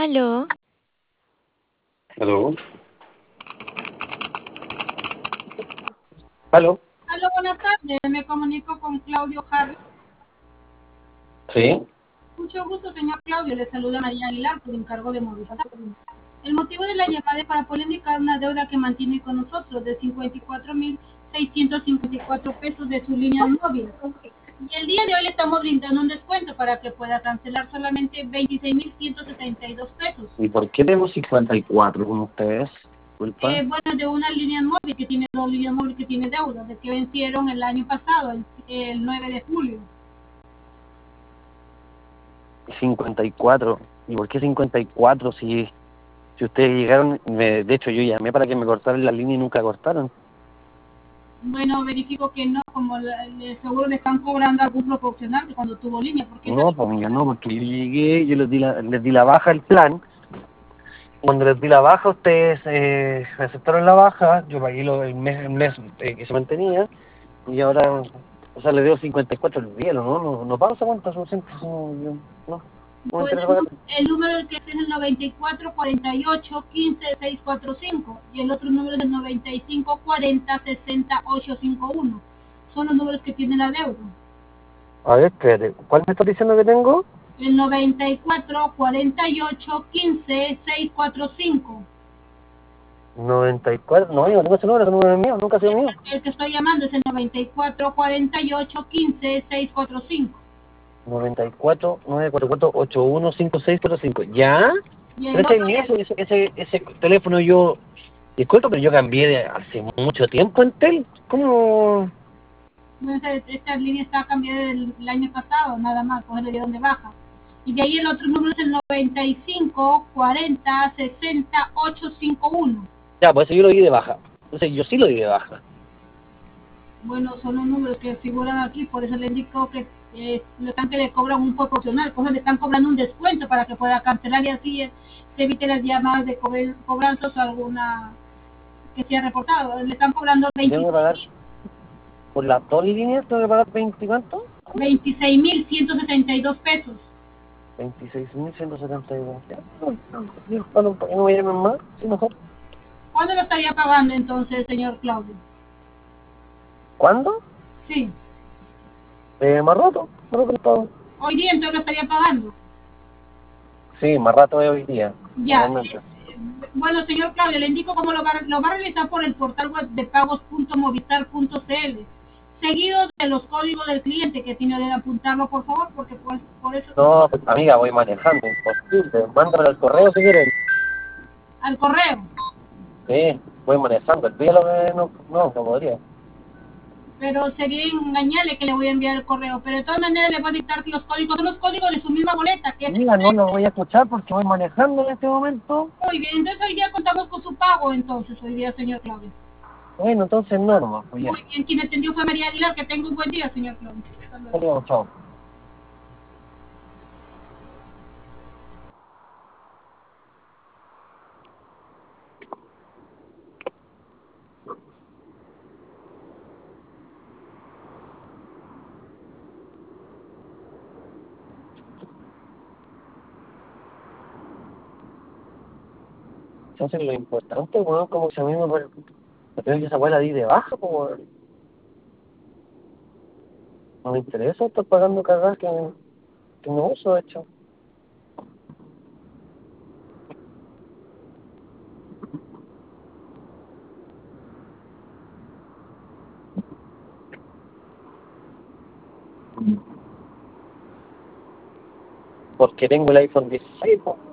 Aló, Aló, aló, Aló, buenas tardes. Me comunico con Claudio Harris. sí, Mucho gusto, señor Claudio. Le saluda María Aguilar por encargo de Movistar. El motivo de la llamada es para poder indicar una deuda que mantiene con nosotros de 54.654 pesos de su línea móvil. Y el día de hoy le estamos brindando un descuento para que pueda cancelar solamente 26.172 pesos. ¿y por qué tengo 54 con ustedes? Disculpa. Bueno, de una línea móvil que tiene dos líneas móviles que tiene deuda, de que vencieron el año pasado, el 9 de julio. 54. ¿Y por qué 54 si ustedes llegaron? De hecho, yo llamé para que me cortaran la línea y nunca cortaron. Bueno, verifico que no, como seguro le están cobrando algún proporcional de cuando tuvo línea, porque esa No, pues mira, no, porque yo llegué, yo les di la baja al plan. Cuando les di la baja, ustedes me aceptaron la baja, yo pagué el mes que se mantenía, y ahora, o sea, le debo 54 el día, ¿no? No pago esa cuenta, son 100, no me bueno, interesa pagar. el número que es el 94 48 15 645 y el otro número es el 95 40 60 851. Son los números que tiene la deuda. A ver, espérate, ¿cuál me estás diciendo que tengo? El 94 48 15 645. 94, no, yo no tengo ese número es mío, nunca ha sido mío. El que estoy llamando es el 94 48 15 645. 94 944 815645. ¿Ya? Y Pero el ese es otro, mío, ese teléfono yo, disculpa, pero yo cambié de hace mucho tiempo en Tel. ¿Cómo? bueno, esta línea está cambiada el año pasado, nada más, pues le dieron de baja. Y de ahí el otro número es el 95 40 60 851. Ya, pues eso yo lo di de baja. Entonces yo sí lo di de baja. Bueno, son los números que figuran aquí, por eso le indico que le están que le cobran un proporcional, pues le están cobrando un descuento para que pueda cancelar y así se evite las llamadas de cobranzas o alguna que sea reportado. Le están cobrando ¿Y tengo que pagar por las dos líneas? ¿Tengo que pagar 20 cuánto? 26.162 pesos. 26.172. Ya, para que no me llamen más, sí, mejor. ¿Cuándo lo estaría pagando entonces, señor Claudio? ¿Cuándo? Sí, Más rato el pago. hoy día entonces lo estaría pagando. Sí, más rato de hoy día, Ya, normalmente. bueno, señor Claudio, le indico cómo lo va a realizar por el portal web de pagos.movistar.cl, seguido de los códigos del cliente que tiene que apuntarlo, por favor, porque pues, por eso, No, pues, amiga, voy manejando, imposible. Mándame al correo si quieren. al correo. Sí, voy manejando. El día lo que no podría. Pero sería engañarle que le voy a enviar el correo, pero de todas maneras le voy a dictar los códigos, son los códigos de su misma boleta, que es Amiga, no lo voy a escuchar porque voy manejando en este momento. muy bien. Entonces hoy día contamos con su pago, entonces, hoy día, señor Claudio. Bueno, entonces no, nomás, pues ya. Muy bien, quien atendió fue María Aguilar, que tenga un buen día, señor Claudio. Hasta luego. Hasta luego, chao. Se hace lo importante, weón, como si a mí me tengo que esa weá la di de baja, pues, weón. No me interesa estar pagando cagadas que no uso, de hecho. Porque tengo el iPhone 16, pues.